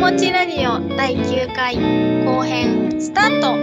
もちラジオ第9回後編スタート。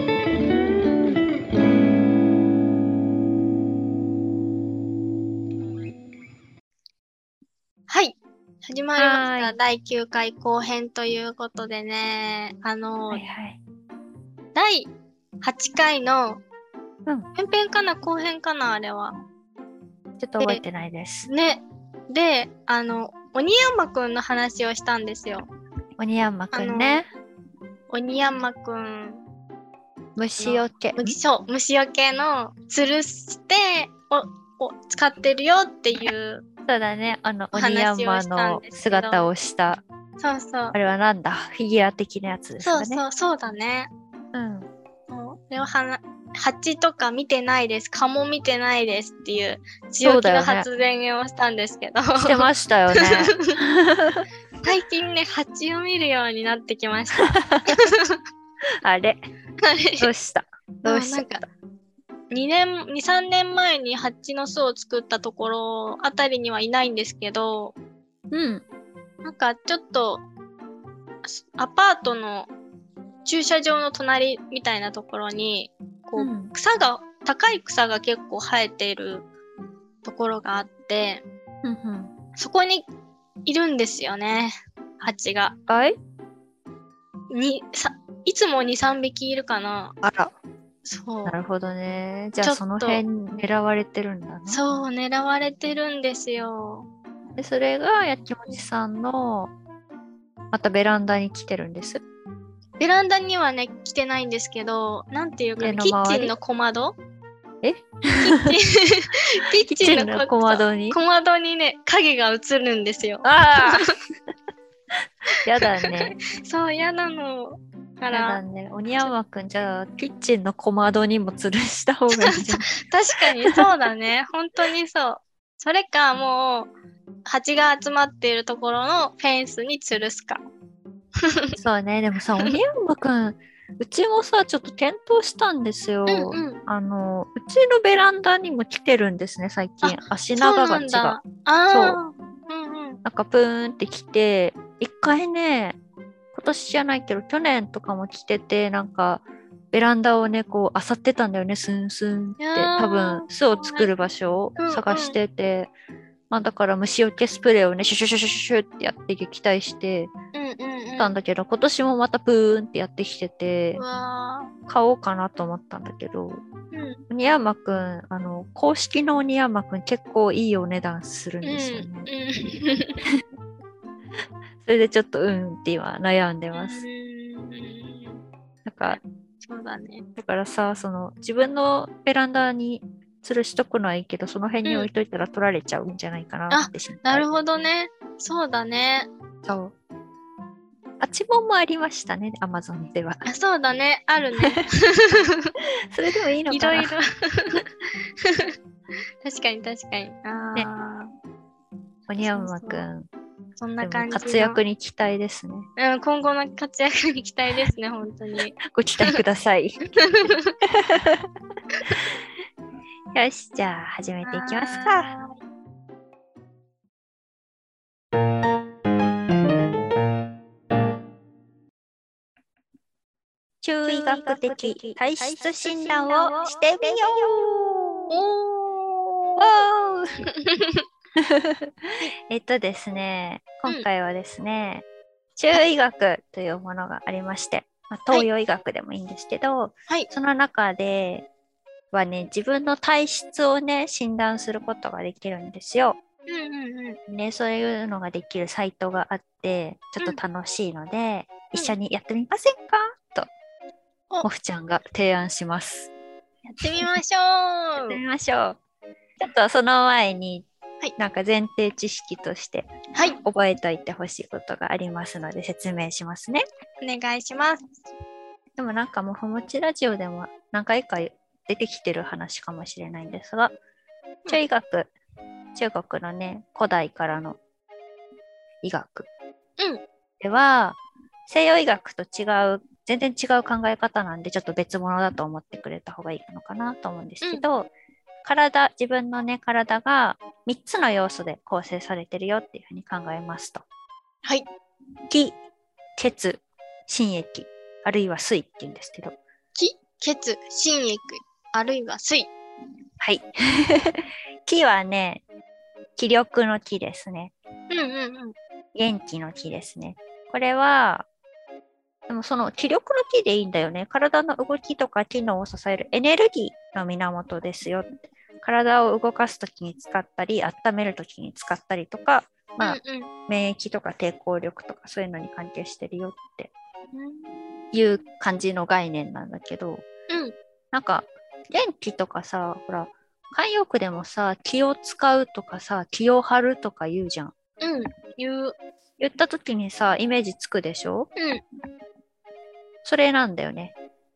はい、始まりました。第9回後編ということでね、 はいはい、 第8回の前編かな後編かな、あれは。 ちょっと覚えてないです。 ね、で、鬼山くんの話をしたんですよ。 鬼山くんね。 鬼山くん。 虫よけ。 そう、虫よけの吊るしてを使ってるよっていうそうだね、鬼話を山のしたんですけど。 姿をした。 そうそう。 あれはなんだ、フィギュア的なやつですかね。 そうだね。 うん。 蜂とか見てないです。蚊も見てないですっていう強気の発言をしたんですけど。 してましたよね。 最近ね、蜂を見るようになってきました。 あれどうしたなんか2、3年前に蜂の巣を作ったところあたりにはいないんですけど、なんかちょっとアパートの駐車場の隣みたいなところにこう、高い草が結構生えているところがあって、そこにいるんですよね、蜂が。いつも2、3匹いるかな。 あら。 そう。 なるほどね。じゃあその辺狙われてるんだな。 そう、狙われてるんですよ。 で、それがやきもちさんのまたベランダに来てるんです。 ベランダにはね、来てないんですけど、なんていうか、キッチンの小窓？ キッチンの小窓にね、影が映るんですよ。 やだね。 そう、やなの。 やだね。鬼山くん、じゃあ、キッチンの小窓にも吊るした方がいいじゃん。 確かにそうだね。本当にそう。それか、もう、蜂が集まっているところのフェンスに吊るすか。 そうね。でもさ、鬼山くん、うちもさ、ちょっと検討したんですよ。うちのベランダにも来てるんですね、最近。足長が違う。そう。なんかプーンって来て、一回ね、今年じゃないけど、去年とかも来てて、なんか、ベランダをね、こう、漁ってたんだよね、スンスンって。多分、巣を作る場所を探してて、まあだから虫除けスプレーをね、シュシュシュシュシュってやって撃退してたんだけど、今年もまたプーンってやってきてて、買おうかなと思ったんだけど、鬼山くん、公式の鬼山くん結構いいお値段するんですよね。それでちょっとって今悩んでます。なんか、 そうだね。 だからさ、自分のベランダに吊るしとくのはいいけど、その辺に置いといたら取られちゃうんじゃないかなって心配。 なるほどね。そうだね。 そう。パチモンもありましたね、アマゾンでは。 そうだね、あるね。 それでもいいのかな。 いろいろ。確かに。 ね、鬼山くん。 そんな感じの活躍に期待ですね。 今後の活躍に期待ですね、本当に。 ご期待ください。よし、じゃあ始めていきますか。中医学的体質診断をしてみよう。ですね、今回はですね、中医学というものがありまして、東洋医学でもいいんですけど、その中ではね、自分の体質をね、診断することができるんですよ。ね、そういうのができるサイトがあって、ちょっと楽しいので、一緒にやってみませんかと、もふちゃんが提案します。 やってみましょう。 やってみましょう。ちょっとその前に、なんか前提知識として覚えておいてほしいことがありますので説明しますね。 お願いします。 でもなんかもふもちラジオでも何回か出てきてる話かもしれないんですが、中医学、中国のね、古代からの医学では、西洋医学と全然違う考え方なんで、ちょっと別物だと思ってくれた方がいいのかなと思うんですけど、自分のね、体が3つの要素で構成されてるよっていうふうに考えますと。気、 血、心液、あるいは水って言うんですけど。 気、血、心液、あるいは水。 はい。気はね、気力の気ですね。元気の気ですね。これは、でもその気力の気でいいんだよね。体の動きとか機能を支えるエネルギーの源ですよ。体を動かすときに使ったり、温めるときに使ったりとか、免疫とか抵抗力とかそういうのに関係してるよっていう感じの概念なんだけど、なんか元気とかさ、ほら、慣用句でもさ、気を使うとかさ、気を張るとか言うじゃん。言ったときにさ、イメージつくでしょ？それなんだよね。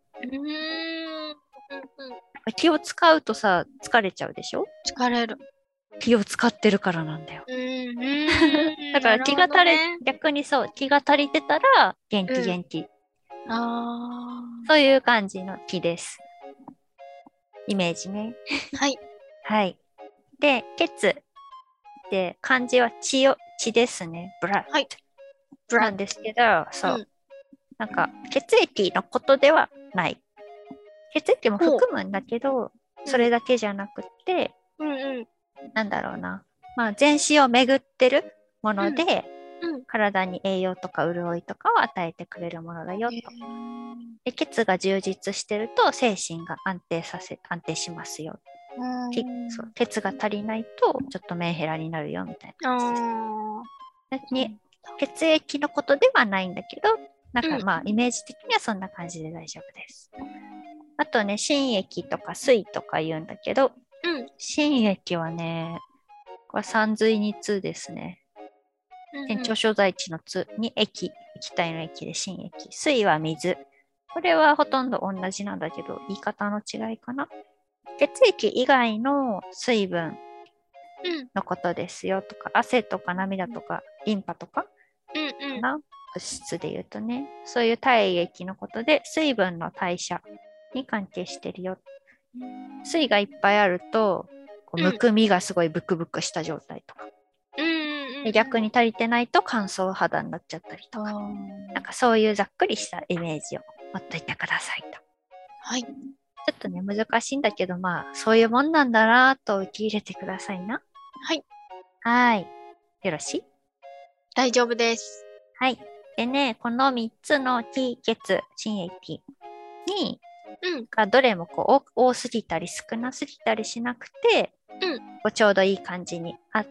気を使うとさ、疲れちゃうでしょ？ 疲れる。 気を使ってるからなんだよ。だから気が逆にそう、気が足りてたら元気。そういう感じの気です。イメージね。 はい。 はい。で、血で漢字は血ですね。ブラッド。なんですけど、そう。なんか血液のことではない。血液も含むんだけど、それだけじゃなくて、なんだろうな。まあ、全身を巡ってるもので、体に栄養とか潤いとかを与えてくれるものだよと。で、血が充実してると精神が安定しますよ。そう、血が足りないとちょっとメンヘラになるよみたいな感じです。血液のことではないんだけど、なんかまあイメージ的にはそんな感じで大丈夫です。あとね、心液とか水とか言うんだけど、心液はね、これ三髄に通ですね。天長所在地の通に液体の液で心液。水は水。これはほとんど同じなんだけど、言い方の違いかな。血液以外の水分のことですよとか、汗とか涙とかリンパとかかな、物質で言うとね、そういう体液のことで水分の代謝に関係してるよ。水がいっぱいあるとこうむくみがすごいブクブクした状態とか、で逆に足りてないと乾燥肌になっちゃったりとか、なんかそういうざっくりしたイメージを持っといてくださいと。 はい。 ちょっとね難しいんだけど、まあそういうもんなんだなと受け入れてくださいな。 はい。 はい。よろしい？ 大丈夫です。 はい。でね、この3つの気、血、心液に、がどれもこう多すぎたり少なすぎたりしなくて、こうちょうどいい感じにあって、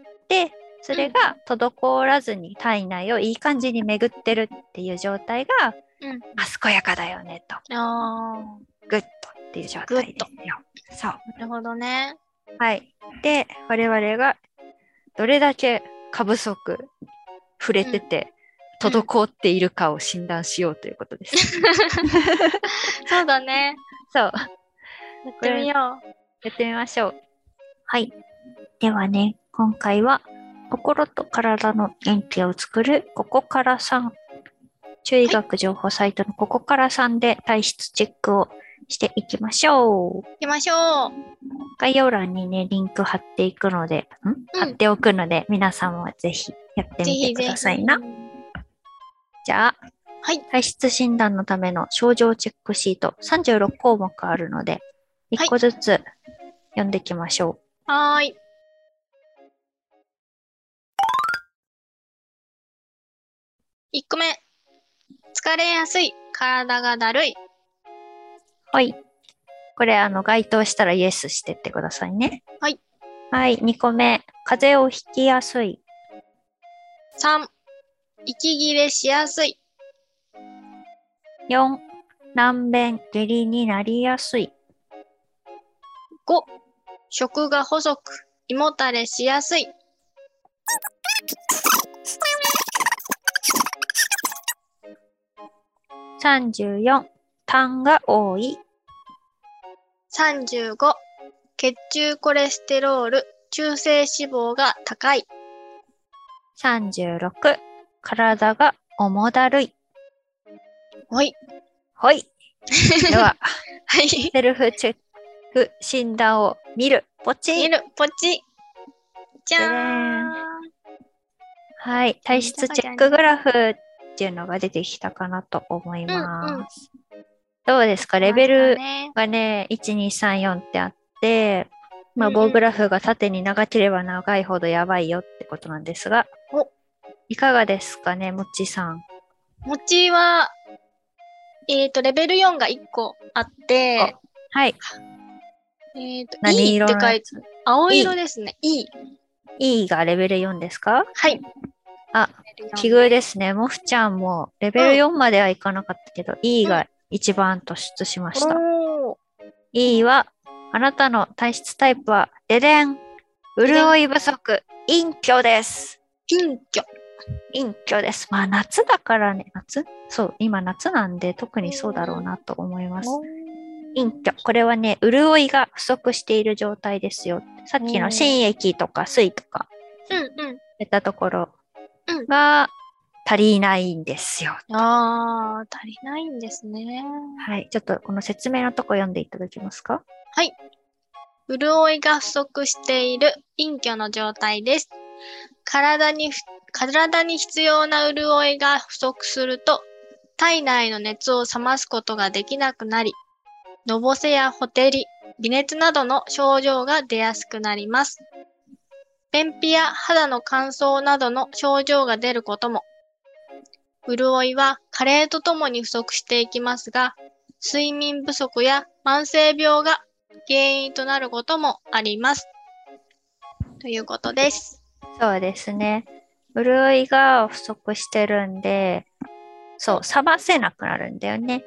それが滞らずに体内をいい感じに巡ってるっていう状態が、健やかだよねと。グッドっていう状態ですよ。そう。 なるほどね。 はい。で、我々がどれだけ過不足触れてて、滞っているかを診断しようということです。 そうだね。 そう。やってみよう。 やってみましょう。はい。ではね、今回は心と体の元気を作るここから3、中医学情報サイトのここから3で体質チェックをしていきましょう。概要欄にね、リンク貼っていくので、貼っておくので、皆さんはぜひやってみてくださいな。じゃあ、体質診断のための症状チェックシート36項目あるので、1個ずつ読んでいきましょう。 はい。1個目。疲れやすい。体がだるい。 はい。これ、該当したらイエスしてってくださいね。 はい。 はい。2個目。風邪をひきやすい。 3、息切れしやすい。 4、軟便、下痢になりやすい。 5、食が細く、胃もたれしやすい。 34、痰が多い。 35、血中コレステロール、中性脂肪が高い。 36、体が重だるい。 ほい。 ほい。では、セルフチェック診断を見る。ポチ。じゃーん。はい。体質チェックグラフ。 っていうのが出てきたかなと思います。どうですか？レベルがね、1、2、3、4ってあって、棒グラフが縦に長ければ長いほどやばいよってことなんですが、いかがですかね、もちさん。 もちは、レベル4が1個あって、 はい。 何色って書いて、青色ですね。 E がレベル4ですか？ はい。 奇遇ですね。もふちゃんもレベル4まではいかなかったけど、E が一番突出しました。E は、あなたの体質タイプは、ででん、潤い不足、陰虚です。 陰虚です。夏だからね、そう、今夏なんで特にそうだろうなと思います。陰虚。これはね、潤いが不足している状態ですよ。さっきの心液とか水とか、言ったところが足りないんですよ。 足りないんですね。 はい。ちょっとこの説明のとこ読んでいただけますか？ はい。潤いが不足している陰虚の状態です。体に必要な潤いが不足すると、体内の熱を冷ますことができなくなり、のぼせやほてり、微熱などの症状が出やすくなります。便秘や肌の乾燥などの症状が出ることも。潤いは加齢とともに不足していきますが、睡眠不足や慢性病が原因となることもあります。ということです。 そうですね。潤いが不足してるんで、そう、冷ませなくなるんだよね。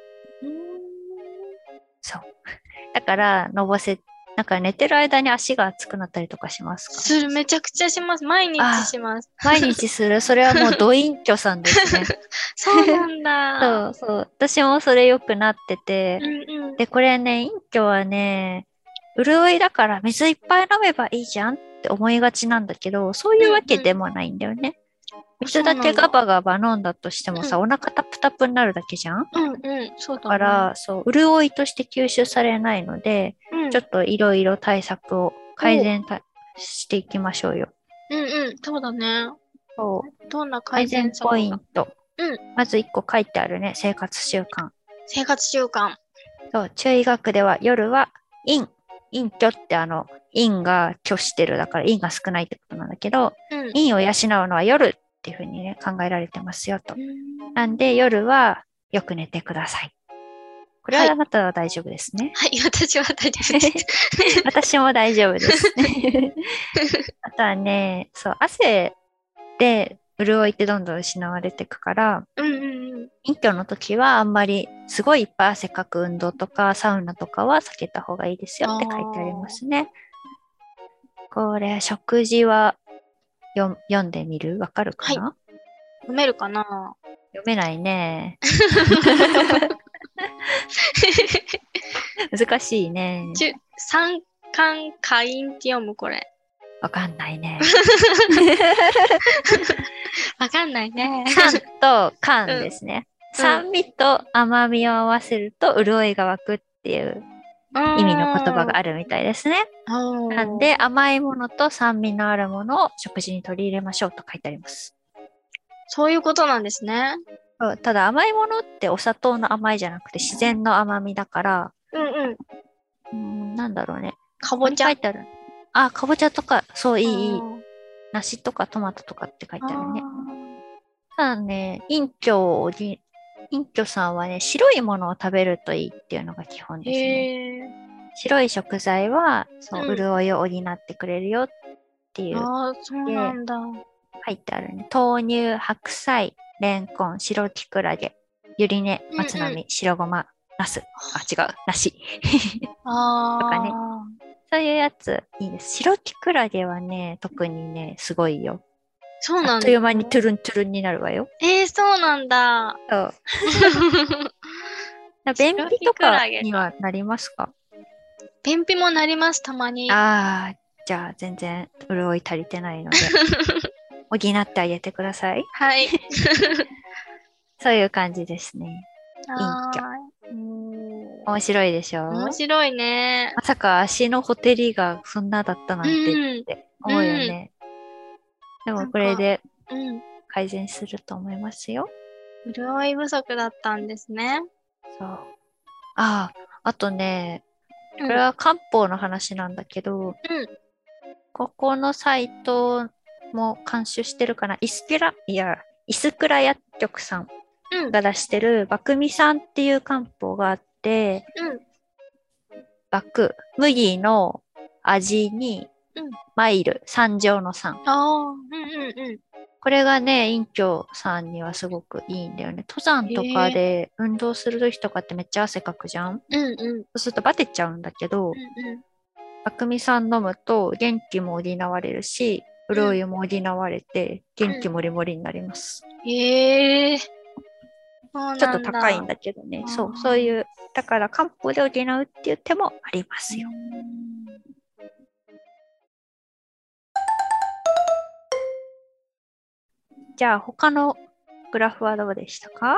そう。だから、のぼせ、なんか寝てる間に足が熱くなったりとかしますか？ めちゃくちゃします。毎日します。 毎日する。それはもうド隠居さんですね。 そうなんだ。 そう。私もそれよくなってて。で、これね、隠居はね、潤いだから水いっぱい飲めばいいじゃんって思いがちなんだけど、そういうわけでもないんだよね。水だけガバガバ飲んだとしてもさ、お腹タプタプになるだけじゃん？ そうだね。 だから、そう、潤いとして吸収されないので、ちょっといろいろ対策を改善していきましょうよ。 そうだね。 そう。 どんな改善策ポイント。まず1個書いてあるね、生活習慣。そう、中医学では夜は陰虚って陰が虚してるだから陰が少ないってことなんだけど、陰を養うのは夜っていうふうにね、考えられてますよと。なんで夜はよく寝てください。これはあなたは大丈夫ですね。 はい、私は大丈夫です。 私も大丈夫ですね。あとはね、そう、汗で潤いってどんどん失われていくから、陰虚の時はあんまりすごいいっぱい汗かく運動とかサウナとかは避けた方がいいですよって書いてありますね。これ、食事は読んでみる？わかるかな？ 読めるかな？ 読めないね。難しいね。 三寒下陰って読むこれ。 わかんないね。 わかんないね。 酸と寒ですね。酸味と甘みを合わせると潤いが湧くっていう意味の言葉があるみたいですね。なんで甘いものと酸味のあるものを食事に取り入れましょうと書いてあります。 そういうことなんですね。 ただ甘いものってお砂糖の甘いじゃなくて自然の甘みだから、なんだろうね。 かぼちゃ。 書いてある。あ、かぼちゃとか、そういい。梨とかトマトとかって書いてあるね。ただね、陰虚さんはね、白いものを食べるといいっていうのが基本ですね。白い食材は、そう、潤いを補ってくれるよっていう。 そうなんだ。 書いてあるね。豆乳、白菜、レンコン、白キクラゲ、ゆり根、松並、白ごま、ナス。違う、梨。とかね。そういうやついいです。白キクラゲはね、特にね、すごいよ。 そうなんだ。 あっという間にトゥルントゥルンになるわよ。 そうなんだ。 そう。便秘とかにはなりますか？ 便秘もなります、たまに。 じゃあ全然潤い足りてないので、補ってあげてください。 はい。 そういう感じですね。陰虚。面白いでしょ？ 面白いね。 まさか足のほてりがそんなだったなんてって思うよね。でもこれで改善すると思いますよ。 潤い不足だったんですね。 そう。あとね、これは漢方の話なんだけど、ここのサイトも監修してるかな、イスクラ薬局さんが出してるバクミさんっていう漢方があって、バク、麦の味にマイル、三乗の3。これがね、隠居さんにはすごくいいんだよね。登山とかで運動する時とかってめっちゃ汗かくじゃん。そうするとバテちゃうんだけど、バクミさん飲むと元気も補われるし、潤いも補われて元気もりもりになります。ちょっと高いんだけどね。そういう、だから漢方で補うっていう手もありますよ。じゃあ他のグラフはどうでしたか？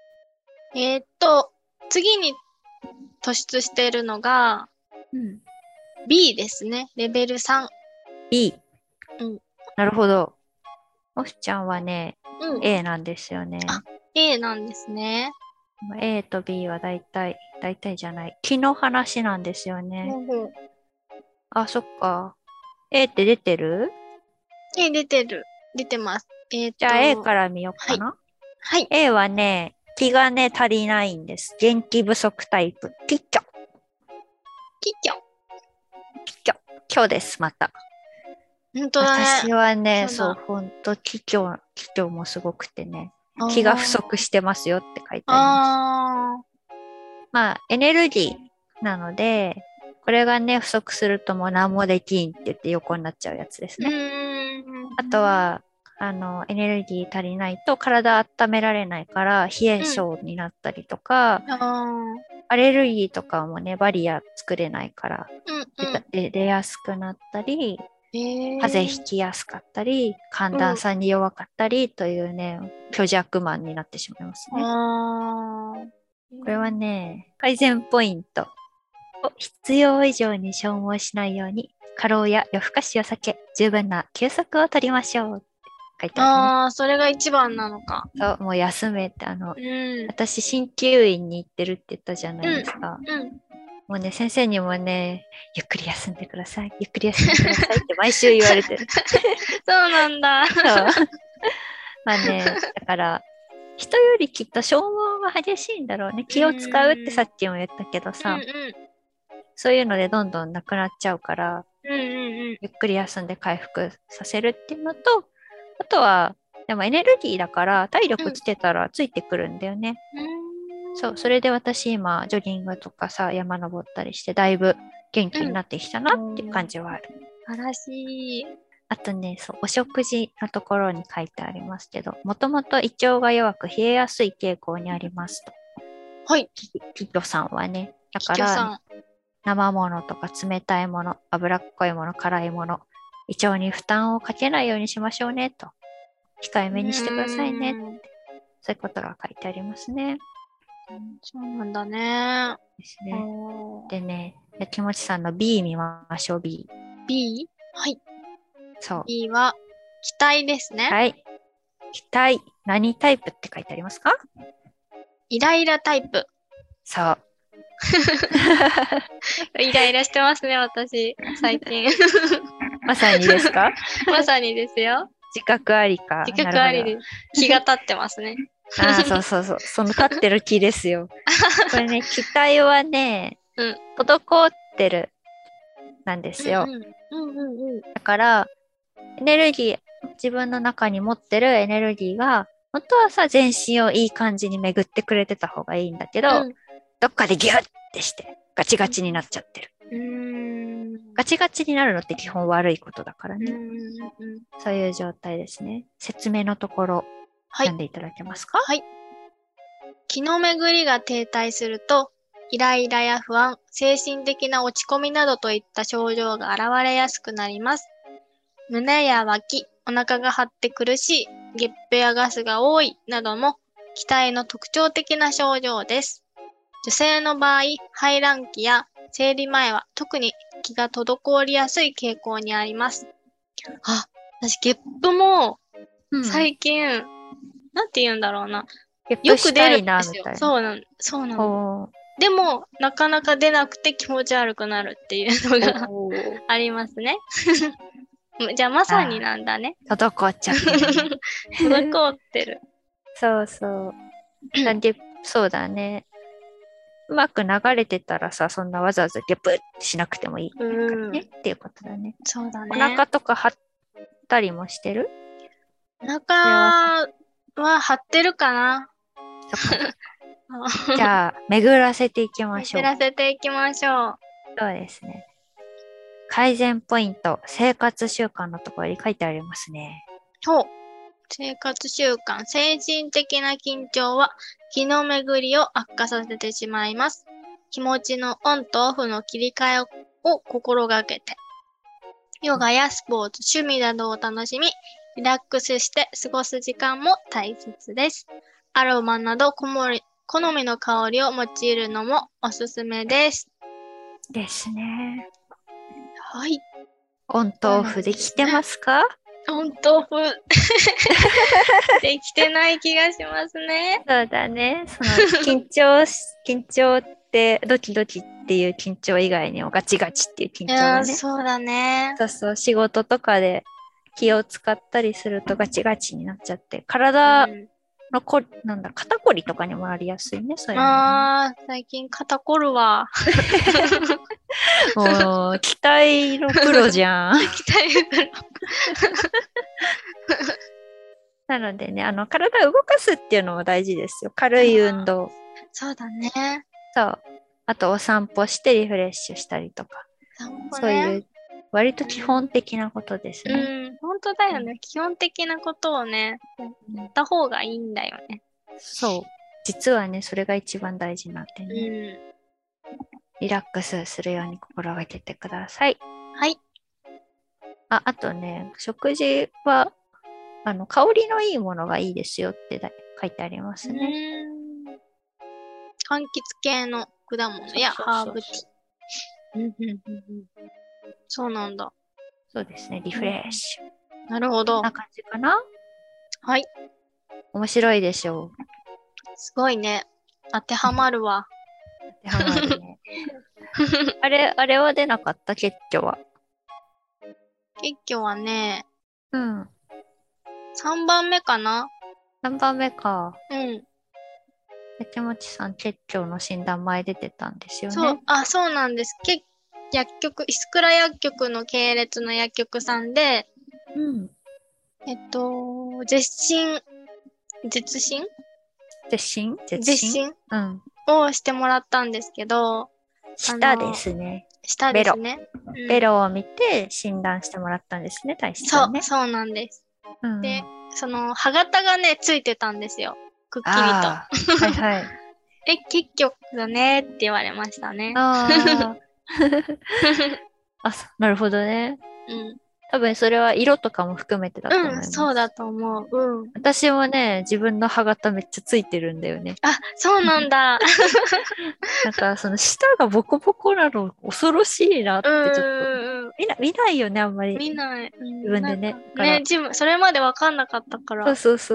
次に突出しているのが、B ですね。レベル3。 B。なるほど。オフちゃんはね、A なんですよね。 A なんですね。 A と B は大体じゃない。気の話なんですよね。そっか。A って出てる？ A 出てます。 じゃあ A から見ようかな。 はい。 A はね、気がね、足りないんです。元気不足タイプ。気虚。今日です、また。 本当だね。 私はね、本当気虚もすごくてね、気が不足してますよって書いてあります。まあ、エネルギーなので、これがね、不足するともう何もできんって言って横になっちゃうやつですね。あとは、エネルギー足りないと体温められないから冷え性になったりとか、アレルギーとかもね、バリア作れないから、出やすくなったり、風邪ひきやすかったり、寒暖差に弱かったりというね、虚弱マンになってしまいますね。これはね、改善ポイント。必要以上に消耗しないように、過労や夜更かしを避け、十分な休息を取りましょう。書いてあるね。 それが一番なのか。 そう、もう休めって、私、鍼灸院に行ってるって言ったじゃないですか。もうね、先生にもね、ゆっくり休んでください。ゆっくり休んでくださいって毎週言われてる。 そうなんだ。 そう。まあね、だから、人よりきっと消耗が激しいんだろうね。気を使うってさっきも言ったけどさ、そういうのでどんどんなくなっちゃうから、ゆっくり休んで回復させるっていうのと、あとは、でもエネルギーだから体力つけたらついてくるんだよね。そう、それで私今、ジョギングとかさ、山登ったりして、だいぶ元気になってきたなっていう感じはある。 素晴らしい。 あとね、そう、お食事のところに書いてありますけど、もともと胃腸が弱く冷えやすい傾向にありますと。 はい。 キキさんはね、だから、生ものとか冷たいもの、脂っこいもの、辛いもの、胃腸に負担をかけないようにしましょうねと。控えめにしてくださいねって。そういうことが書いてありますね。 そうなんだね。 ですね。でね、やきもちさんの B 見ましょう、B。 B？ はい。 そう。 B は、気体ですね。 はい。気体。何タイプって書いてありますか？ イライラタイプ。 そう。 イライラしてますね、私、最近。 まさにですか？ まさにですよ。 自覚ありか。 自覚ありです。気が立ってますね。 そう。その立ってる気ですよ。これね、気体はね、滞ってるなんですよ。だから、エネルギー、自分の中に持ってるエネルギーが、本当はさ、全身をいい感じに巡ってくれてた方がいいんだけど、どっかでギュッてして、ガチガチになっちゃってる。ガチガチになるのって基本悪いことだからね。そういう状態ですね。説明のところ、読んでいただけますか？ はい。気の巡りが停滞すると、イライラや不安、精神的な落ち込みなどといった症状が現れやすくなります。胸や脇、お腹が張って苦しい、ゲップやガスが多いなども気体の特徴的な症状です。女性の場合、排卵期や生理前は特に気が滞りやすい傾向にあります。私ゲップも最近、なんて言うんだろうな。 よく出るんですよ。そうなの。でも、なかなか出なくて気持ち悪くなるっていうのがありますね。じゃあまさになんだね。 滞っちゃってる、ね。 滞ってる。 そうそう。そうだね。うまく流れてたらさ、そんなわざわざゲップってしなくてもいいからね、っていうことだね。 そうだね。 お腹とか張ったりもしてる？ お腹は張ってるかな。 そっか。じゃあ、巡らせていきましょう。 巡らせていきましょう。 そうですね。改善ポイント、生活習慣のところに書いてありますね。 生活習慣、精神的な緊張は気の巡りを悪化させてしまいます。気持ちのオンとオフの切り替えを心がけて、ヨガやスポーツ、趣味などを楽しみ、リラックスして過ごす時間も大切です。アロマなど好みの香りを用いるのもおすすめです。 ですね。 はい。 オンとオフできてますか？ オンとオフできてない気がしますね。 そうだね。その緊張ってドキドキっていう緊張以外にもガチガチっていう緊張がね。 そうだね。 そうそう、仕事とかで気を使ったりするとガチガチになっちゃって、体の肩こりとかにもなりやすいね、そういうの、ね。 最近肩こるわ。 もう、期待のプロじゃん。 期待のプロ。 なのでね、体を動かすっていうのも大事ですよ。軽い運動。 そうだね。 そう。あと、お散歩してリフレッシュしたりとか。そういう、割と基本的なことですね。 本当だよね。基本的なことをね、やった方がいいんだよね。 そう。実はね、それが一番大事なんでね。リラックスするように心がけてください。 はい。 あとね、食事は、香りのいいものがいいですよって書いてありますね。 柑橘系の果物やハーブティー。そうなんだ。 そうですね、リフレッシュ。なるほど。 こんな感じかな？ はい。 面白いでしょう。 すごいね。当てはまるわ。 当てはまるね。あれは出なかった？結局は。 結局はね、 うん。 3番目かな？ 3番目か。 うん。 手持ちさん、結局の診断前出てたんですよね。 そうなんです。薬局、石倉薬局の系列の薬局さんで、絶診うん。 をしてもらったんですけど、 舌ですね。ベロを見て診断してもらったんですね、体質ね。 そうなんです。で、歯型がね、ついてたんですよ。くっきりと。 はいはい。 結局だねって言われましたね。 なるほどね。多分それは色とかも含めてだと思います。 そうだと思う。 私もね、自分の歯型めっちゃついてるんだよね。 そうなんだ。 なんかその舌がボコボコなの恐ろしいなってちょっと見ないよね、あんまり。 見ない。 自分でね。 それまで分かんなかったから。 そう。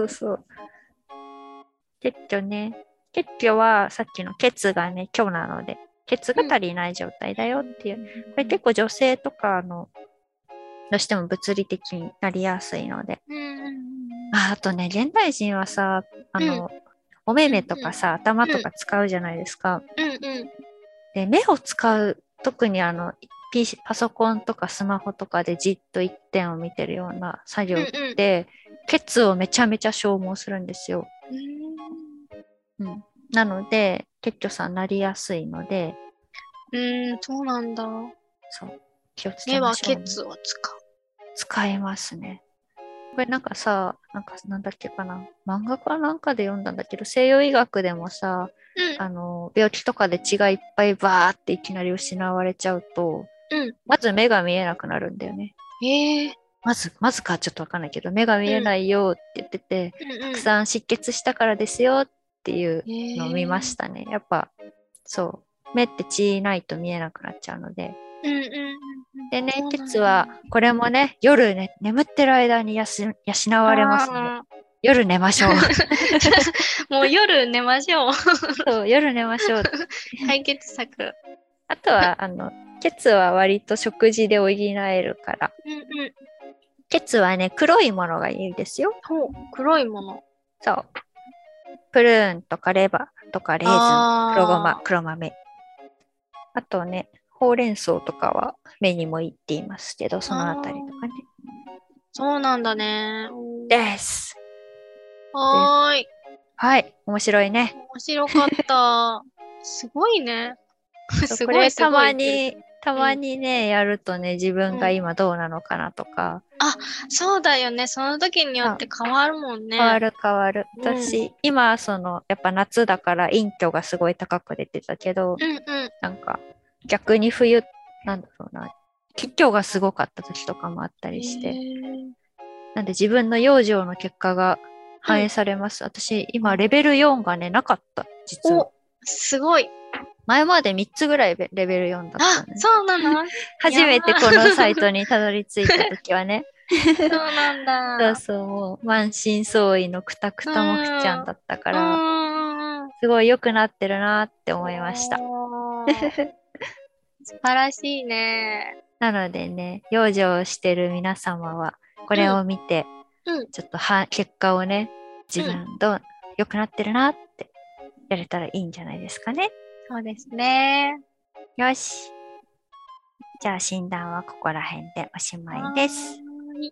結局はさっきの血がね、虚なので、血が足りない状態だよっていう。これ結構女性とかどうしても物理的になりやすいので。あとね、現代人はさ、お目目とかさ、頭とか使うじゃないですか。で、目を使う、特にパソコンとかスマホとかでじっと一点を見てるような作業って、血をめちゃめちゃ消耗するんですよ。なので、結局さ、なりやすいので。 そうなんだ。 そう。気をつけましょう、ね。 目は血を使う。 使いますね。これなんかさ、なんだっけかな。漫画かなんかで読んだんだけど、西洋医学でもさ、病気とかで血がいっぱいバーっていきなり失われちゃうと、まず目が見えなくなるんだよね。まずかちょっとわかんないけど、目が見えないよって言ってて、たくさん失血したからですよっていうのを見ましたね。やっぱ、そう。目って血ないと見えなくなっちゃうので。でね、血は、これもね、夜ね、眠ってる間に養われますね。 夜寝ましょう。 もう夜寝ましょう。 そう、夜寝ましょう。 解決策。 あとは、ケツは割と食事で補えるから。 うんうん。 ケツはね、黒いものがいいですよ。 黒いもの。 そう。プルーンとかレバーとかレーズン、黒ごま、黒豆。あとね、ほうれん草とかは目にもいいって言いますけど、そのあたりとかね。 そうなんだね。 です。 はーい。 はい、面白いね。 面白かった。すごいね。すごいすたごい。 たまにね、やるとね、自分が今どうなのかなとか。 あ、そうだよね。その時によって変わるもんね。 変わる変わる。私、今、やっぱ夏だから陰虚がすごい高く出てたけど、なんか、逆に冬、なんだろうな、気虚がすごかった時とかもあったりして。なんで自分の養生の結果が反映されます。私、今、レベル4がね、なかった、実は。 すごい。 前まで3つぐらいレベル4だったね。 そうなの？ 初めてこのサイトにたどり着いた時はね。 そうなんだ。 もう満身創痍のくたくたもくちゃんだったから、すごい良くなってるなって思いました。 素晴らしいね。 なのでね、養生をしてる皆様は、これを見て、ちょっと結果をね、自分良くなってるなってやれたらいいんじゃないですかね。 そうですね。 よし。じゃあ診断はここら辺でおしまいです。い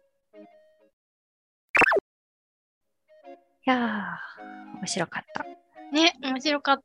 やー、面白かった。 ね、面白かった。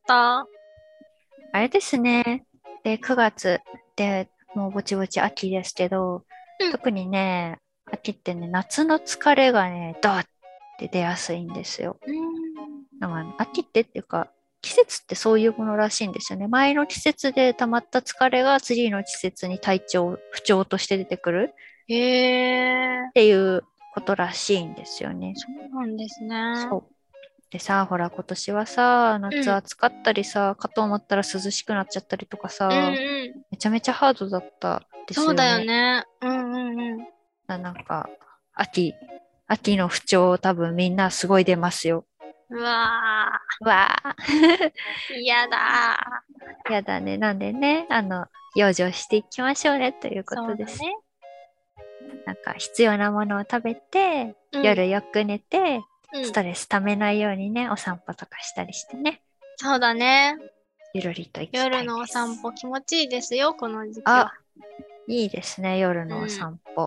あれですね。で、9月でもうぼちぼち秋ですけど、特にね、秋ってね、夏の疲れがね、ドーって出やすいんですよ。秋っていうか、季節ってそういうものらしいんですよね。前の季節で溜まった疲れが次の季節に不調として出てくる。っていうことらしいんですよね。 そうなんですね。 そう。でさ、ほら、今年はさ、夏暑かったりさ、かと思ったら涼しくなっちゃったりとかさ、めちゃめちゃハードだったですよね。 そうだよね。 なんか、秋の不調多分みんなすごい出ますよ。 うわー。 嫌だ。 やだね。なんでね、養生していきましょうねということです。ね。なんか必要なものを食べて、夜よく寝て、ストレスためないようにね、お散歩とかしたりしてね。 そうだね。 ゆるりと行きたいです。 夜のお散歩気持ちいいですよ、この時期は。 いいですね、夜のお散歩。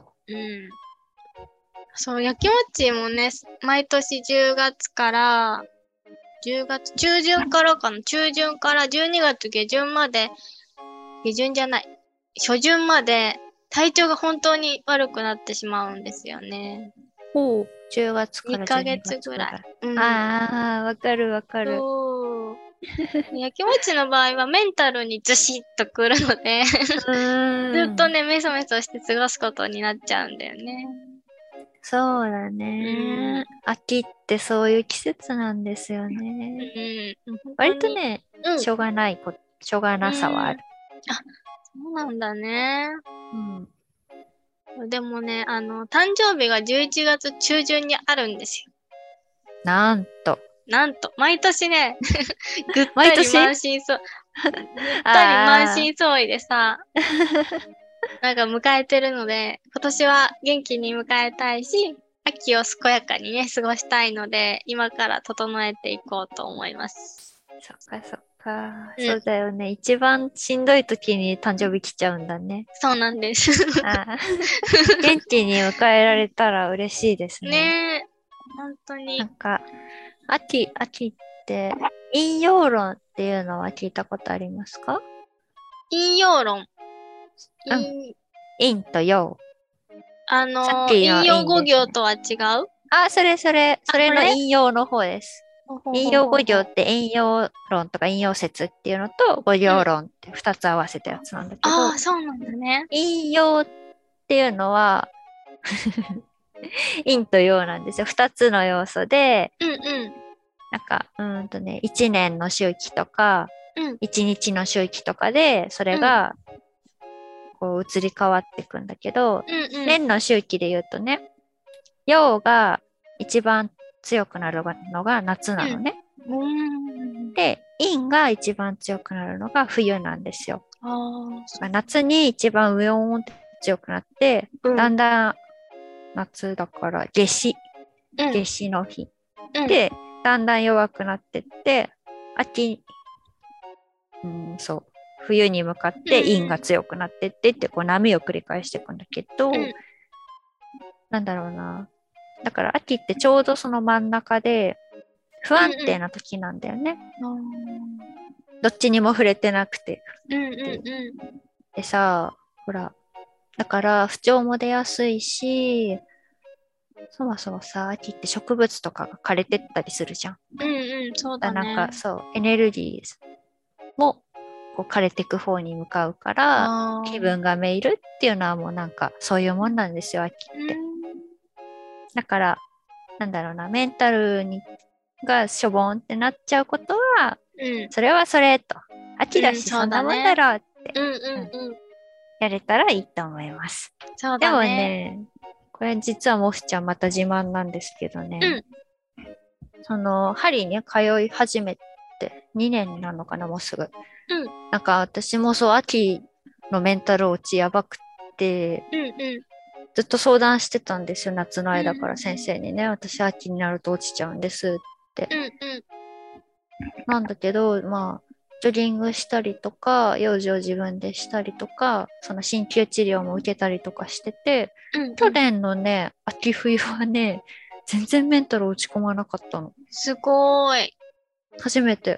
そう、やきもちもね、毎年10月から、10月中旬からかな、中旬から12月下旬まで、下旬じゃない、初旬まで体調が本当に悪くなってしまうんですよね。 10月から12月 2ヶ月ぐらい。 わかるわかる。 やきもちの場合はメンタルにずしっとくるのでずっとね、メソメソして過ごすことになっちゃうんだよね。 そうだね。秋ってそういう季節なんですよね。割とね、しょうがなさはある。 そうなんだね。でもね、誕生日が11月中旬にあるんですよ。 なんと、 毎年ね、ぐったり満身創痍でさ、なんか迎えてるので、今年は元気に迎えたいし、秋を健やかにね、過ごしたいので、今から整えていこうと思います。 そっか。そうだよね。一番しんどい時に誕生日来ちゃうんだね。 そうなんです。 元気に迎えられたら嬉しいですね。 ねえ、本当に。 なんか、秋って陰陽論っていうのは聞いたことありますか？ 陰陽論。 陰と陽。 陰陽五行とは違う？ それの陰陽の方です。陰陽五行って陰陽論とか陰陽説っていうのと五行論って2つ合わせたやつなんだけど、 そうなんだね。 陰陽っていうのは陰と陽なんですよ。2つの要素で、なんか1年の周期とか、1日の周期とかでそれがこう移り変わっていくんだけど、年の周期で言うとね、陽が一番強くなるのが夏なのね。で、陰が一番強くなるのが冬なんですよ。夏に一番ウヨーンって強くなって、だんだん夏だから夏至の日、でだんだん弱くなってって、秋、冬に向かって陰が強くなってってってこう波を繰り返していくんだけど、なんだろうな。だから秋ってちょうどその真ん中で不安定な時なんだよね。どっちにも触れてなくて。でさ、ほら、だから不調も出やすいし、そもそもさ、秋って植物とかが枯れてったりするじゃん。 そうだね。 なんかそう、エネルギーもこう枯れていく方に向かうから、気分がめいるっていうのはもうなんかそういうもんなんですよ、秋って。だから、なんだろうな、メンタルがしょぼんってなっちゃうことは、それはそれと。秋だし、そんなもんだろうって、やれたらいいと思います。でもね、これ実はモフちゃんまた自慢なんですけどね、針に通い始めて2年なのかな、もうすぐ。なんか私もそう、秋のメンタル落ちやばくて、ずっと相談してたんですよ、夏の間から先生にね、私秋になると落ちちゃうんですって。なんだけど、まあ、ジョギングしたりとか、養生自分でしたりとか、その鍼灸治療も受けたりとかしてて、去年のね、秋冬はね、全然メンタル落ち込まなかったの。 すごーい。 初めて。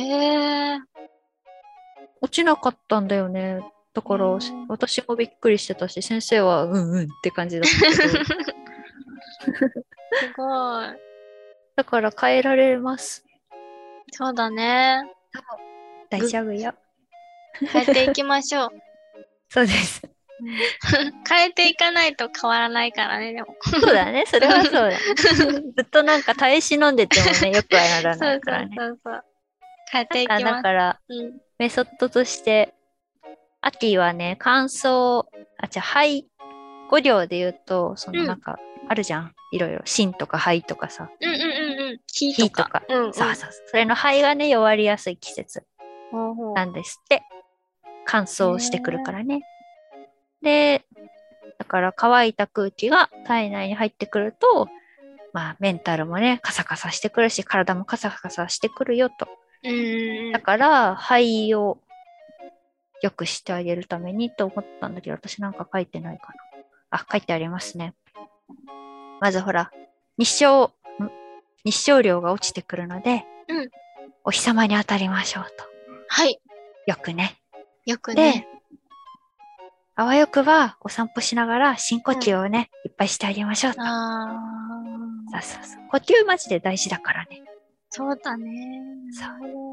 落ちなかったんだよね。だから、私もびっくりしてたし、先生はって感じだったけど。 すごい。 だから変えられます。 そうだね。 大丈夫よ。 変えていきましょう。 そうです。 変えていかないと変わらないからね、でも。 そうだね、それはそうだね。ずっとなんか耐え忍んでてもね、よくはならないからね。 そう変えていきます。 だから、メソッドとして、秋はね、肺、5行で言うと、なんか、あるじゃん。いろいろ、心とか肺とかさ。 火とか。 そう。それの肺がね、弱りやすい季節なんですって。乾燥してくるからね。で、だから乾いた空気が体内に入ってくると、まあメンタルもね、カサカサしてくるし、体もカサカサしてくるよと。だから肺を良くしてあげるためにと思ったんだけど、私なんか書いてないかな。書いてありますね。まずほら、日照量が落ちてくるので、お日様に当たりましょうと。 はい。 よくね。 で、 あわよくばお散歩しながら深呼吸をね、いっぱいしてあげましょうと。そう。呼吸マジで大事だからね。 そうだね。 そう。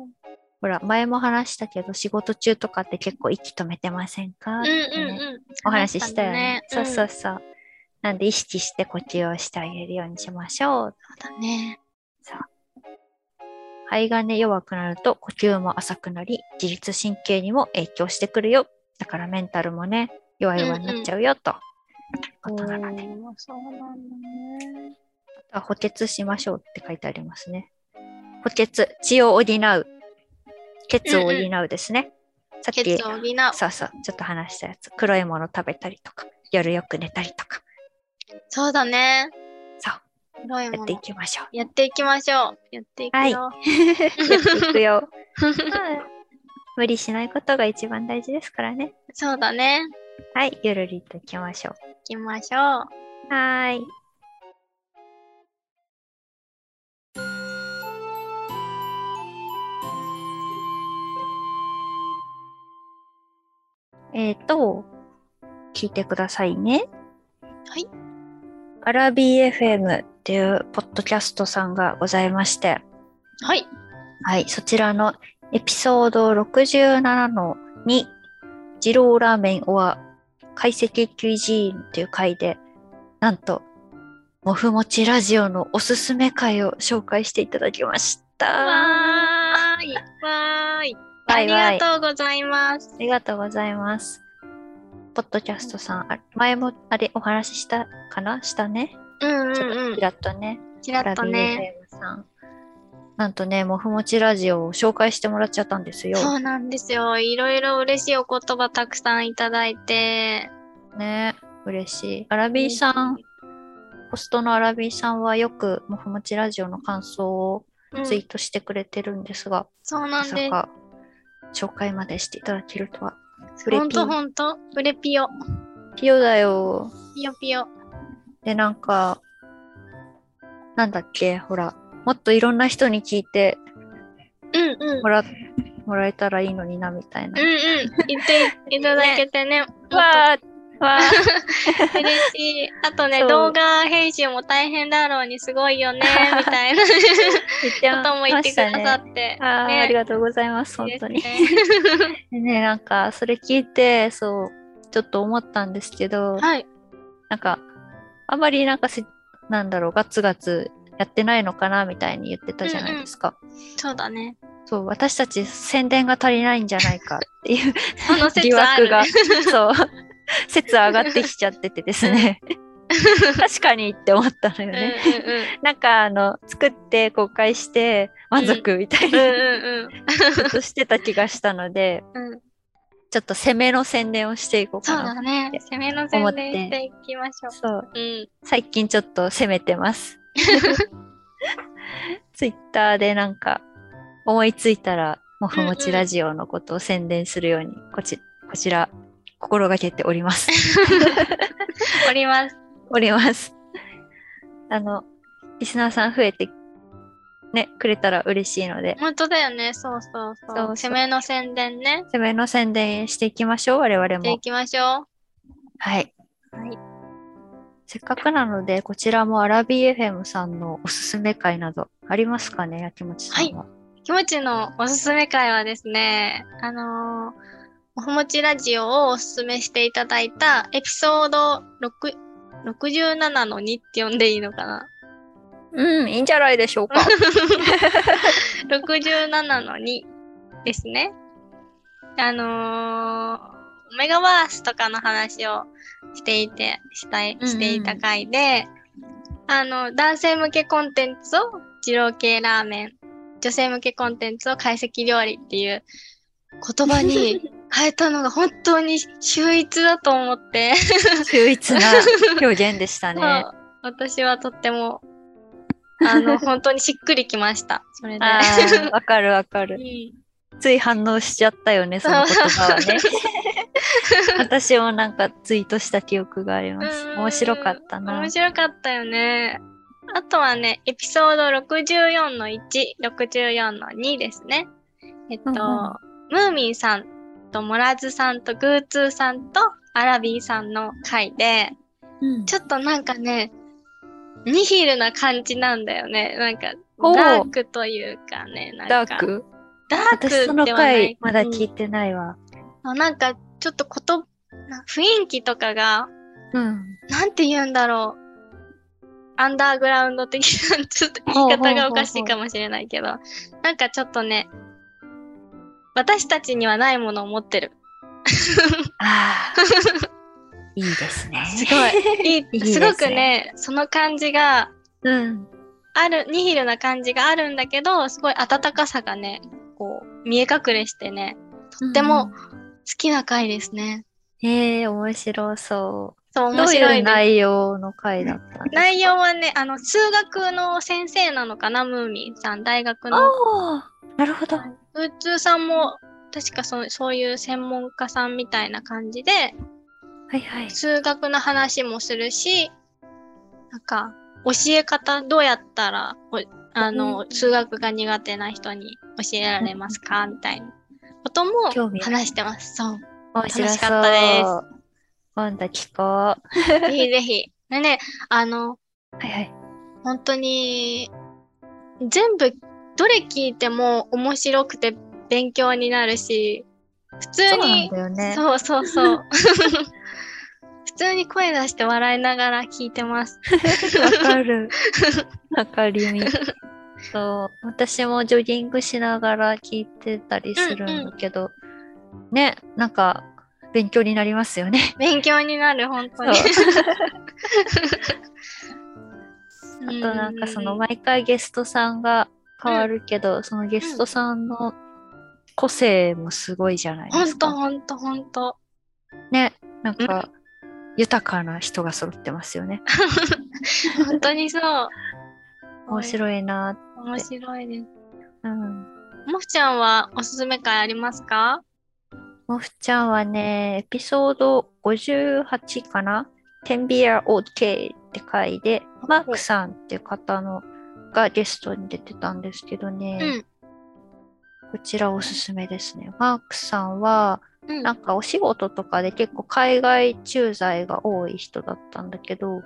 ほら、前も話したけど、仕事中とかって結構息止めてませんかってね、お話ししたよね。そう。なんで意識して呼吸をしてあげるようにしましょう。 そうだね。 そう。肺がね、弱くなると呼吸も浅くなり、自律神経にも影響してくるよ。だからメンタルもね、弱々になっちゃうよと。ことなので。 そうなんだね。 あとは補欠しましょうって書いてありますね。補欠、血を補う。血を補うですね。さっき、 血を補う。 そう、ちょっと話したやつ。黒いもの食べたりとか、夜よく寝たりとか。 そうだね。 そう。やっていきましょう。 やっていくよ。やっていくよ。 やっていくよ。無理しないことが一番大事ですからね。 そうだね。 はい、ゆるりといきましょう。 いきましょう。 はい。聞いてくださいね。 はい。 アラビー FM っていうポッドキャストさんがございまして。 はい。 はい、そちらのエピソード67の2、二郎ラーメンは懐石キュイジーンっていう回で、なんと、もふもちラジオのおすすめ回を紹介していただきました。 わーい。ありがとうございます。 ありがとうございます。ポッドキャストさん、前もお話ししたかなしたね。ちょっとちらっとね。 ちらっとね。 さん。なんとね、もふもちラジオを紹介してもらっちゃったんですよ。 そうなんですよ。いろいろ嬉しいお言葉たくさんいただいて。 ね、嬉しい。アラビーさん、ホストのアラビーさんはよくもふもちラジオの感想をツイートしてくれてるんですが、 そうなんです。まさか紹介までしていただけるとは。 ほんと、うれぴよ。 ピヨだよ。 ピヨピヨ。 で、なんか、なんだっけ、ほら、もっといろんな人に聞いてもらえたらいいのになみたいな。 言っていただけてね。 わ嬉しい。あとね、動画編集も大変だろうにすごいよねみたいなことも言ってくださって。 ありがとうございます、本当に。でね、なんかそれ聞いてちょっと思ったんですけど、なんかあんまりなんだろう、ガツガツやってないのかなみたいに言ってたじゃないですか。 そうだね。 そう、私たち宣伝が足りないんじゃないかっていうその疑惑が、 そう、説上がってきちゃっててですね。確かにって思ったのよね。なんか作って公開して満足みたいなことしてた気がしたので、ちょっと攻めの宣伝をしていこうかなって。 そうだね。攻めの宣伝していきましょう。 そう。最近ちょっと攻めてます。ツイッターでなんか思いついたらもふもちラジオのことを宣伝するようにこちら心がけております。 おります。 リスナーさん増えてねくれたら嬉しいので。 本当だよね。そう。攻めの宣伝ね。 攻めの宣伝していきましょう、我々も。 していきましょう。 はい。せっかくなので、こちらもアラビー FM さんのおすすめ会などありますかね、やきもちさんは。 きもちのおすすめ会はですね、もふもちラジオをおすすめしていただいたエピソード67の2って呼んでいいのかな？ いいんじゃないでしょうか。 67の2ですね。オメガバースとかの話をしていた回で、男性向けコンテンツを二郎系ラーメン、女性向けコンテンツを懐石料理っていう言葉に変えたのが本当に秀逸だと思って。 秀逸な表現でしたね。 私はとっても、本当にしっくりきました。それで。 わかる。つい反応しちゃったよね、その言葉はね。私もなんかツイートした記憶があります。面白かったな。 面白かったよね。あとはね、エピソード64の1、64の2ですね。ムーミンさんとモラズさんとグーツーさんとアラビーさんの回で、ちょっとなんかね、ニヒルな感じなんだよね。なんか、ダークというかね、なんか。 ダーク私その回まだ聞いてないわ。 なんか、ちょっと雰囲気とかが、なんて言うんだろう。アンダーグラウンド的な、ちょっと言い方がおかしいかもしれないけど、なんかちょっとね、私たちにはないものを持ってる。 いいですね。 すごい。すごくね、その感じが、ニヒルな感じがあるんだけど、すごい温かさがね、こう、見え隠れしてね、とっても好きな回ですね。 面白そう。 そう、面白い。 どういう内容の回だったんですか？ 内容はね、数学の先生なのかな、ムーミンさん、大学の。 なるほど。 グーツーさんも、確かそういう専門家さんみたいな感じで、数学の話もするし、なんか、教え方、どうやったら、数学が苦手な人に教えられますかみたいなことも話してます。そう。 楽しかったです。今度聞こう。 ぜひぜひ。でね、本当に、全部、どれ聞いても面白くて勉強になるし、普通に、そう。普通に声出して笑いながら聞いてます。 わかる。わかりみ。そう。私もジョギングしながら聞いてたりするんだけど、ね、なんか勉強になりますよね。 勉強になる、本当に。 あとなんかその毎回ゲストさんが変わるけど、そのゲストさんの個性もすごいじゃないですか。 ほんと。 ね、なんか豊かな人が揃ってますよね。 本当にそう。 面白いなって。 面白いです。 うん。 もふちゃんはおすすめ会ありますか？ もふちゃんはね、エピソード58かな？ 10 Beer OK って回で、マークさんっていう方のがゲストに出てたんですけどね、こちらおすすめですね。マークさんは、なんかお仕事とかで結構海外駐在が多い人だったんだけど、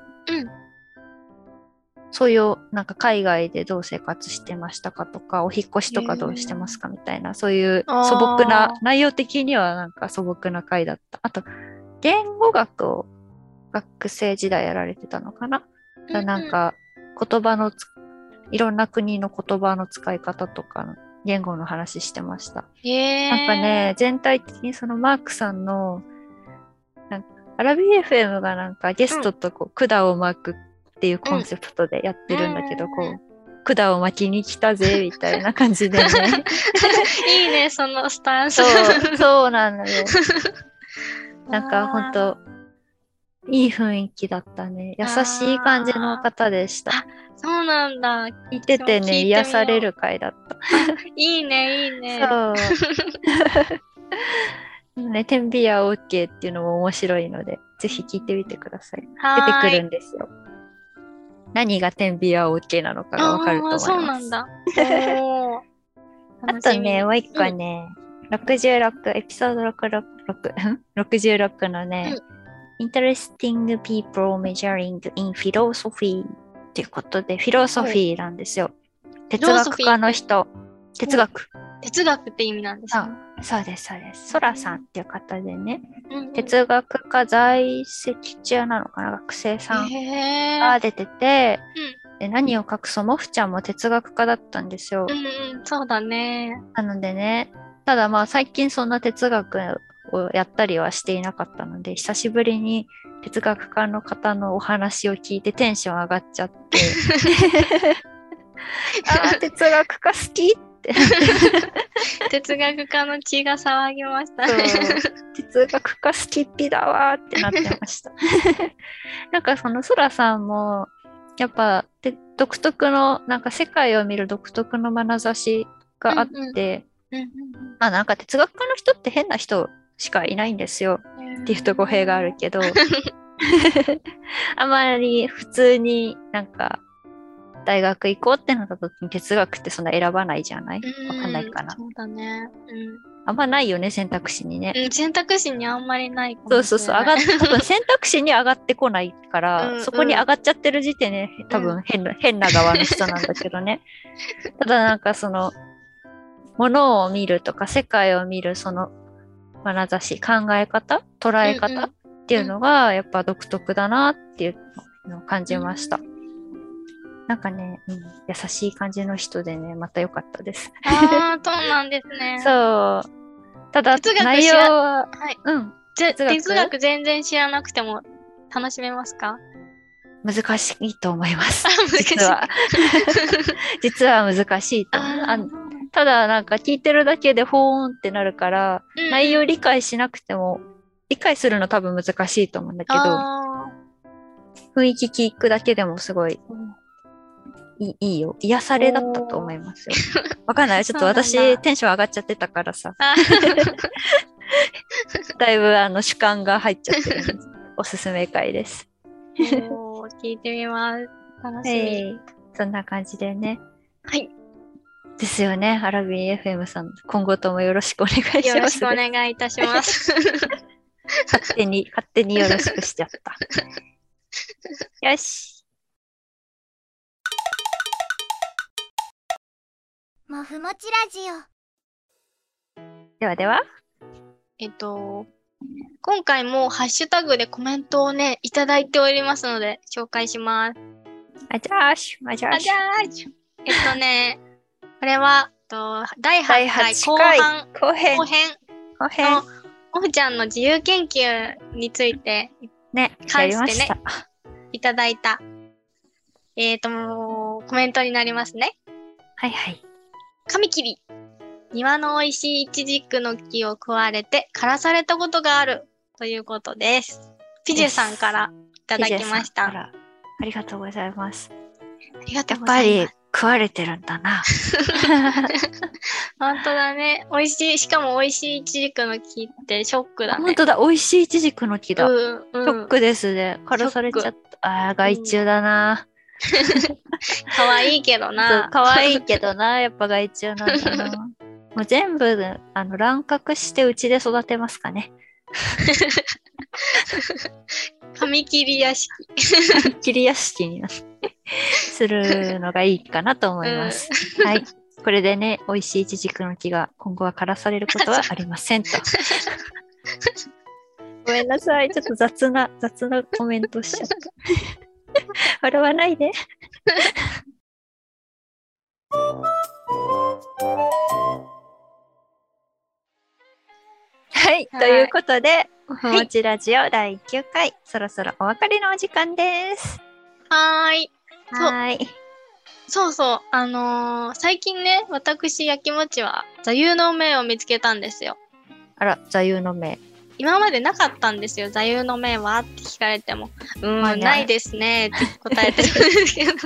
そういうなんか海外でどう生活してましたかとか、お引っ越しとかどうしてますかみたいな、そういう素朴な、内容的にはなんか素朴な回だった。あと、言語学を学生時代やられてたのかな。なんか言葉のいろんな国の言葉の使い方とかの言語の話してました。なんかね、全体的にそのマークさんのなんかアラビー FM がなんかゲストとこう管を巻くっていうコンセプトでやってるんだけど、こう管を巻きに来たぜみたいな感じでねいいね、そのスタンス。 そうなんだよ。なんかほんといい雰囲気だったね。優しい感じの方でした。 そうなんだ。 聞いててね、癒される回だった。 いいね、いいね。 そう。ね、10 Beer OK っていうのも面白いので、ぜひ聞いてみてください。出てくるんですよ。何が10 Beer OK なのかがわかると思います。 そうなんだ。 あとね、もう一個ね、66、エピソード66のね、Interesting People Measuring in Philosophy っていうことで、フィロソフィーなんですよ。哲学家の人。哲学って意味なんですか？ そうです、そうです。ソラさんっていう方でね、哲学家在籍中なのかな、学生さんが出てて、で何を隠そうもふちゃんも哲学家だったんですよ。 そうだね。 なのでね、ただまあ最近そんな哲学をやったりはしていなかったので、久しぶりに哲学家の方のお話を聞いてテンション上がっちゃって哲学家好きって哲学家の血が騒ぎました哲学家好きっぴだわってなってましたなんかそのソラさんもやっぱ独特のなんか世界を見る独特の眼差しがあって、まあなんか哲学家の人って変な人しかいないんですよっていうと語弊があるけどあまり普通になんか大学行こうってなった時に哲学ってそんな選ばないじゃない？わかんないかな。 そうだね。 あんまないよね、選択肢にね。 選択肢にあんまりないかもしれない。 そう、多分選択肢に上がってこないから、そこに上がっちゃってる時点で多分変な側の人なんだけどね。ただなんかその、物を見るとか世界を見るその眼差し、考え方、捉え方っていうのがやっぱ独特だなっていうのを感じました。なんかね、優しい感じの人でね、また良かったです。 そうなんですね。 そう。ただ、内容は、 哲学全然知らなくても楽しめますか？ 難しいと思います。実は。実は難しいと思う。ただ、なんか聞いてるだけでほーんってなるから、内容理解しなくても、理解するの多分難しいと思うんだけど、雰囲気聞くだけでもすごい、いいよ。癒されだったと思いますよ。わかんない。ちょっと私テンション上がっちゃってたからさ。だいぶ主観が入っちゃってるんです。おすすめ回です。 聞いてみます。楽しみ。 そんな感じでね。 はい。 ですよね。アラビー FM さん、今後ともよろしくお願いします、ね。よろしくお願いいたします。 勝手によろしくしちゃった。よし。 もふもちラジオ。 では。 今回もハッシュタグでコメントをね、いただいておりますので、紹介します。 あじゃーし。 これは、第8回後編のもふちゃんの自由研究について、 ね、 関してね、いただいたコメントになりますね。 はいはい。 紙切り。庭の美味しいイチジクの木を食われて枯らされたことがあるということです。ピジェさんからいただきました。 ありがとうございます。 ありがとうございます。 やっぱり食われてるんだな。 本当だね。美味しい、しかも美味しいイチジクの木ってショックだね。 本当だ、美味しいイチジクの木だ。ショックですね。枯らされちゃった。害虫だな。 可愛いけどな。 可愛いけどな、やっぱ害虫なんだな。もう全部乱獲してうちで育てますかね。 紙切り屋敷。 紙切り屋敷にするのがいいかなと思います。はい。これでね、美味しいイチジクの木が今後は枯らされることはありませんと。ごめんなさい。ちょっと雑なコメントしちゃった。笑わないで。はい、ということで、もふもちラジオ第9回、そろそろお別れのお時間です。 はーい。 そうそう。最近ね、私、やきもちは座右の銘を見つけたんですよ。 あら、座右の銘。 今までなかったんですよ。座右の銘はって聞かれても、ないですねって答えてるんですけど。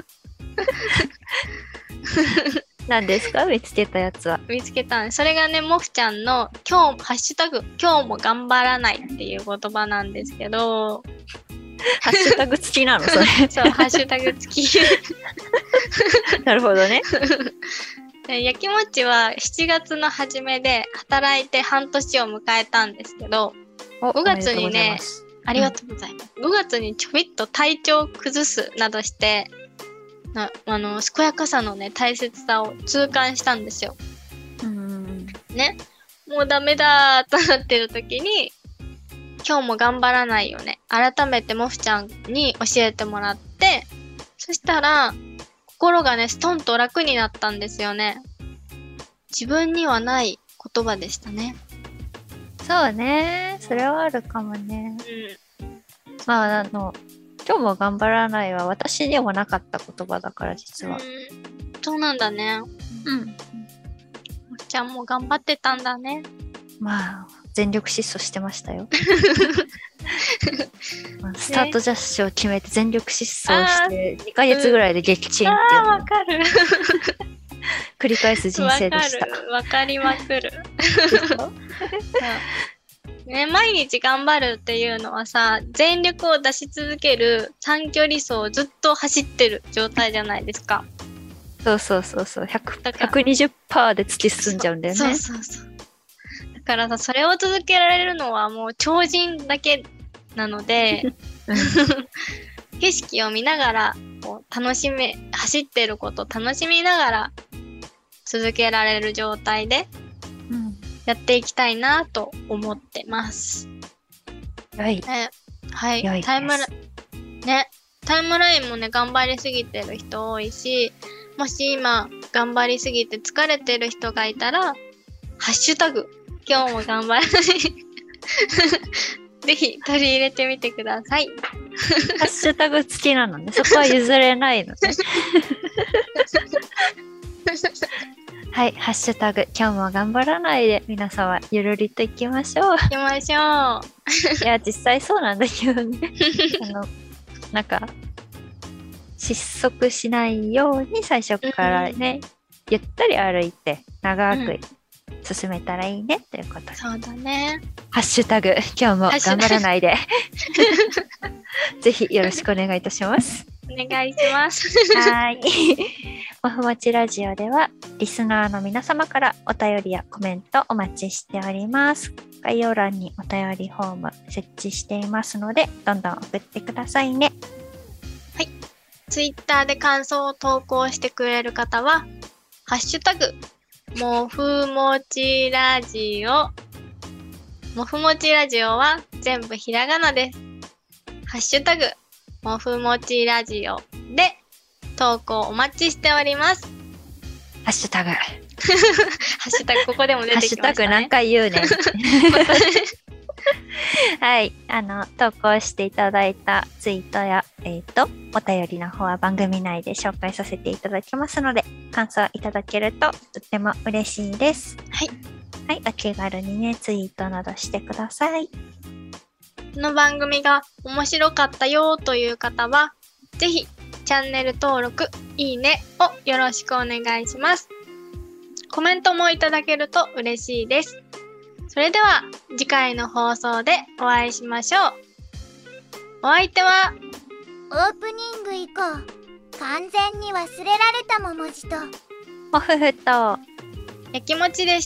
何ですか？見つけたやつは。 見つけたんです。それがね、もふちゃんのハッシュタグ、今日も頑張らないっていう言葉なんですけど、 ハッシュタグ付きなのそれ。 そう、ハッシュタグ付き。 なるほどね。 やきもちは7月の初めで働いて半年を迎えたんですけど、5月にね、ありがとうございます。5月にちょびっと体調を崩すなどして、健やかさのね、大切さを痛感したんですよ。ね。もうダメだーとなってる時に、今日も頑張らないよね。改めてもふちゃんに教えてもらって、そしたら、心がね、ストンと楽になったんですよね。自分にはない言葉でしたね。 そうね。それはあるかもね。まあ、今日も頑張らないは私にもなかった言葉だから実は。 そうなんだね。もふちゃんも頑張ってたんだね。 まあ、全力疾走してましたよ。スタートダッシュを決めて全力疾走して2ヶ月ぐらいで撃沈っていうのをわかる。 繰り返す人生でした。 わかりまくる。ね、毎日頑張るっていうのはさ、全力を出し続ける短距離走をずっと走ってる状態じゃないですか。 そう。120% で突き進んじゃうんだよね。 そう。だからさ、それを続けられるのはもう超人だけなので、景色を見ながらこう走ってることを楽しみながら続けられる状態でやっていきたいなと思ってます。 はい。 はい。タイムラインもね、頑張りすぎてる人多いし、もし今頑張りすぎて疲れてる人がいたら、ハッシュタグ、今日も頑張らない。ぜひ取り入れてみてください。 ハッシュタグ付きなのね。そこは譲れないのね。はい、ハッシュタグ、今日も頑張らないで、皆様、ゆるりといきましょう。 いや、 実際そうなんだけどね。なんか、失速しないように最初からね、ゆったり歩いて、長く進めたらいいね、ということで。 そうだね。 ハッシュタグ、今日も頑張らないで。ぜひよろしくお願いいたします。 お願いします。 はい。もふもちラジオではリスナーの皆様からお便りやコメントお待ちしております。概要欄にお便りフォーム設置していますので、どんどん送ってくださいね。 はい。ツイッターで感想を投稿してくれる方は、ハッシュタグ、もふもちラジオ。もふもちラジオは全部ひらがなです。ハッシュタグ、もふもちラジオで投稿お待ちしております。 ハッシュタグ。 ハッシュタグ、ここでも出てきましたね。 ハッシュタグ何回言うね。 はい、投稿していただいたツイートや、お便りの方は番組内で紹介させていただきますので、感想いただけるととっても嬉しいです。 はい。 はい、お気軽にね、ツイートなどしてください。 この番組が面白かったよという方は、ぜひチャンネル登録、いいねをよろしくお願いします。コメントもいただけると嬉しいです。それでは次回の放送でお会いしましょう。お相手はオープニング以降完全に忘れられたももじともふふとやきもちでした。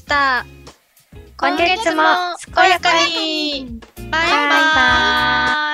今月も健やかに。 バイバイ。